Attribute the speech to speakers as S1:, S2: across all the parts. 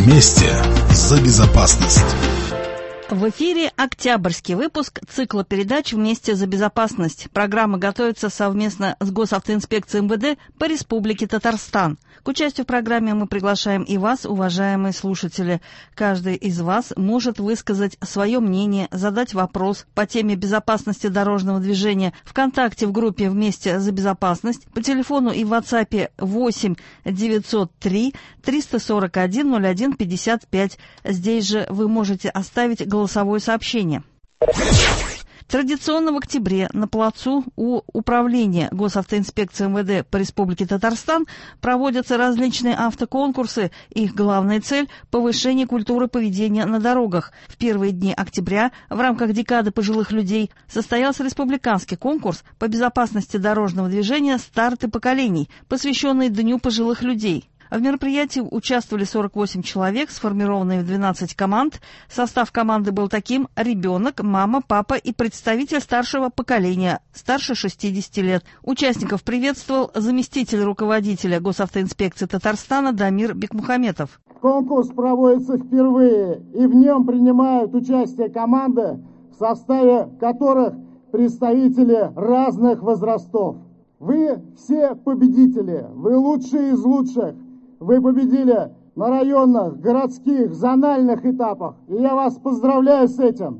S1: Вместе за безопасность.
S2: В эфире октябрьский выпуск цикла передач «Вместе за безопасность». Программа готовится совместно с Госавтоинспекцией МВД по Республике Татарстан. К участию в программе мы приглашаем и вас, уважаемые слушатели. Каждый из вас может высказать свое мнение, задать вопрос по теме безопасности дорожного движения ВКонтакте в группе «Вместе за безопасность», по телефону и в WhatsApp 8 903 341 01 55. Здесь же вы можете оставить голосовое сообщение. Традиционно в октябре на плацу у Управления Госавтоинспекции МВД по Республике Татарстан проводятся различные автоконкурсы. Их главная цель – повышение культуры поведения на дорогах. В первые дни октября в рамках декады пожилых людей состоялся республиканский конкурс по безопасности дорожного движения «Старты поколений», посвященный Дню пожилых людей. В мероприятии участвовали 48 человек, сформированные в 12 команд. Состав команды был таким: ребенок, мама, папа и представитель старшего поколения, старше 60 лет. Участников приветствовал заместитель руководителя Госавтоинспекции Татарстана Дамир Бекмухаметов.
S3: Конкурс проводится впервые, и в нем принимают участие команды, в составе которых представители разных возрастов. Вы все победители, вы лучшие из лучших. Вы победили на районных, городских, зональных этапах, и я вас поздравляю с этим.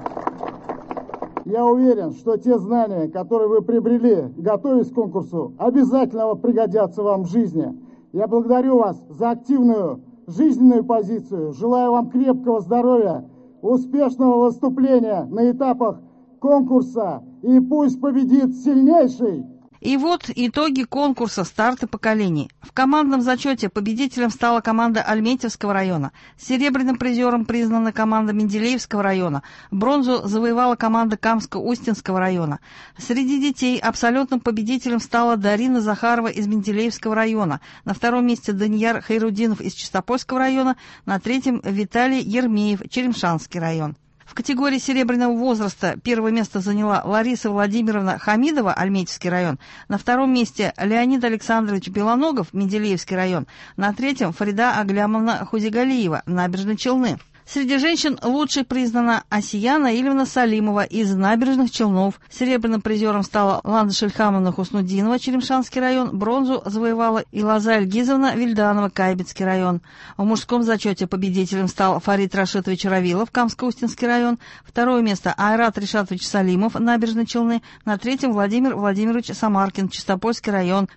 S3: Я уверен, что те знания, которые вы приобрели, готовясь к конкурсу, обязательно пригодятся вам в жизни. Я благодарю вас за активную жизненную позицию, желаю вам крепкого здоровья, успешного выступления на этапах конкурса, и пусть победит сильнейший.
S2: И вот итоги конкурса «Старты поколений». В командном зачете победителем стала команда Альметьевского района. Серебряным призером признана команда Менделеевского района. Бронзу завоевала команда Камско-Устинского района. Среди детей абсолютным победителем стала Дарина Захарова из Менделеевского района. На втором месте Данияр Хайрудинов из Чистопольского района. На третьем Виталий Ермеев, Черемшанский район. В категории серебряного возраста первое место заняла Лариса Владимировна Хамидова, Альметьевский район. На втором месте Леонид Александрович Белоногов, Менделеевский район. На третьем Фарида Аглямовна Хузигалиева, Набережные Челны. Среди женщин лучшей признана Асия Наильевна Салимова из Набережных Челнов. Серебряным призером стала Ланда Шельхамовна Хуснудинова, Черемшанский район. Бронзу завоевала Илаза Ильгизовна Вильданова, Кайбецкий район. В мужском зачете победителем стал Фарид Рашитович Равилов, Камско-Устинский район. Второе место Айрат Ришатович Салимов, Набережные Челны. На третьем Владимир Владимирович Самаркин, Чистопольский район.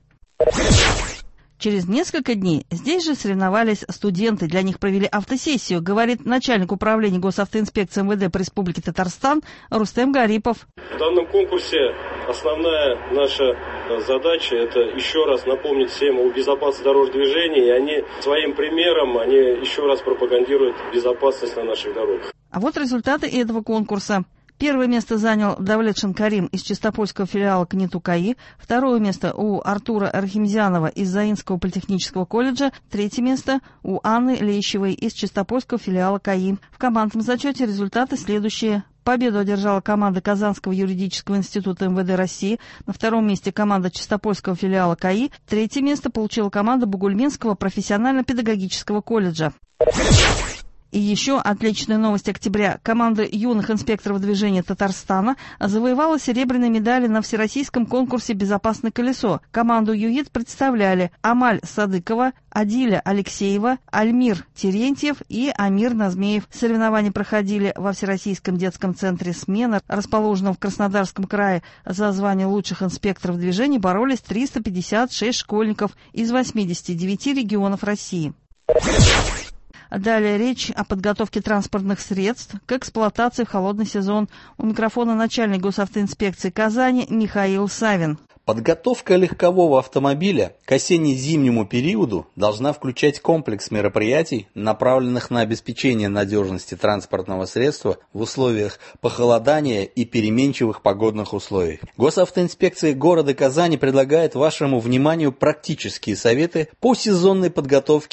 S2: Через несколько дней здесь же соревновались студенты. Для них провели автосессию, говорит начальник управления Госавтоинспекции МВД по Республике Татарстан Рустем Гарипов.
S4: В данном конкурсе основная наша задача – это еще раз напомнить всем о безопасности дорожного движения. И они своим примером, еще раз пропагандируют безопасность на наших дорогах.
S2: А вот результаты этого конкурса. Первое место занял Давлетшин Карим из Чистопольского филиала КНИТУ КАИ. Второе место у Артура Архимзянова из Заинского политехнического колледжа. Третье место у Анны Лещевой из Чистопольского филиала КАИ. В командном зачете результаты следующие. Победу одержала команда Казанского юридического института МВД России. На втором месте команда Чистопольского филиала КАИ. Третье место получила команда Бугульминского профессионально-педагогического колледжа. И еще отличная новость октября. Команда юных инспекторов движения Татарстана завоевала серебряные медали на всероссийском конкурсе «Безопасное колесо». Команду ЮИД представляли Амаль Садыкова, Адиля Алексеева, Альмир Терентьев и Амир Назмеев. Соревнования проходили во Всероссийском детском центре «Смена», расположенном в Краснодарском крае. За звание лучших инспекторов движения боролись 356 школьников из 89 регионов России. Далее речь о подготовке транспортных средств к эксплуатации в холодный сезон. У микрофона начальник Госавтоинспекции Казани Михаил Савин.
S5: Подготовка легкового автомобиля к осенне-зимнему периоду должна включать комплекс мероприятий, направленных на обеспечение надежности транспортного средства в условиях похолодания и переменчивых погодных условий. Госавтоинспекция города Казани предлагает вашему вниманию практические советы по сезонной подготовке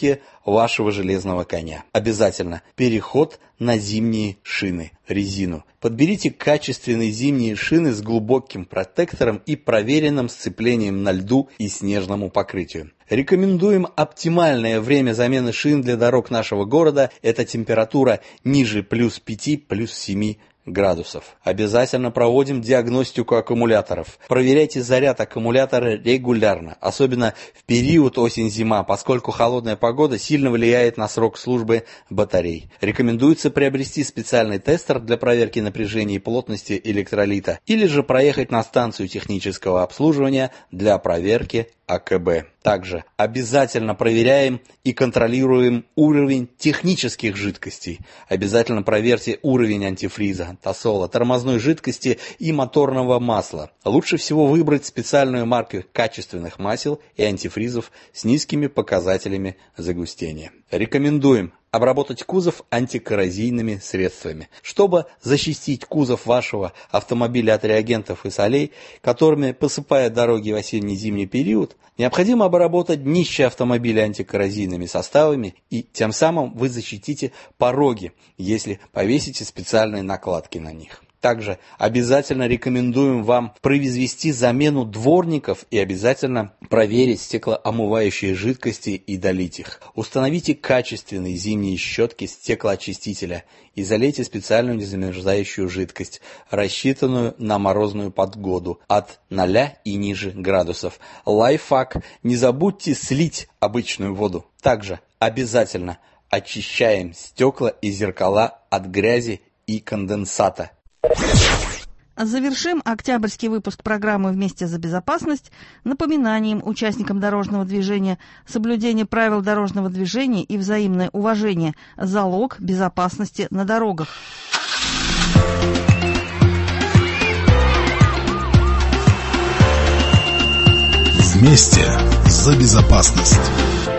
S5: вашего железного коня. Обязательно переход на зимние шины, резину. Подберите качественные зимние шины с глубоким протектором и проверенным сцеплением на льду и снежному покрытию. Рекомендуем оптимальное время замены шин для дорог нашего города. Это температура ниже плюс 5, плюс 7 градусов. Обязательно проводим диагностику аккумуляторов. Проверяйте заряд аккумулятора регулярно, особенно в период осень-зима, поскольку холодная погода сильно влияет на срок службы батарей. Рекомендуется приобрести специальный тестер для проверки напряжения и плотности электролита, или же проехать на станцию технического обслуживания для проверки АКБ. Также обязательно проверяем и контролируем уровень технических жидкостей. Обязательно проверьте уровень антифриза, тосола, тормозной жидкости и моторного масла. Лучше всего выбрать специальную марку качественных масел и антифризов с низкими показателями загустения. Рекомендуем обработать кузов антикоррозийными средствами, чтобы защитить кузов вашего автомобиля от реагентов и солей, которыми посыпают дороги в осенне-зимний период. Необходимо обработать днище автомобиля антикоррозийными составами, и тем самым вы защитите пороги, если повесите специальные накладки на них. Также обязательно рекомендуем вам произвести замену дворников и обязательно проверить стеклоомывающие жидкости и долить их. Установите качественные зимние щетки стеклоочистителя и залейте специальную незамерзающую жидкость, рассчитанную на морозную погоду от 0 и ниже градусов. Лайфхак: не забудьте слить обычную воду. Также обязательно очищаем стекла и зеркала от грязи и конденсата.
S2: Завершим октябрьский выпуск программы «Вместе за безопасность» напоминанием участникам дорожного движения: соблюдение правил дорожного движения и взаимное уважение – залог безопасности на дорогах.
S1: Вместе за безопасность.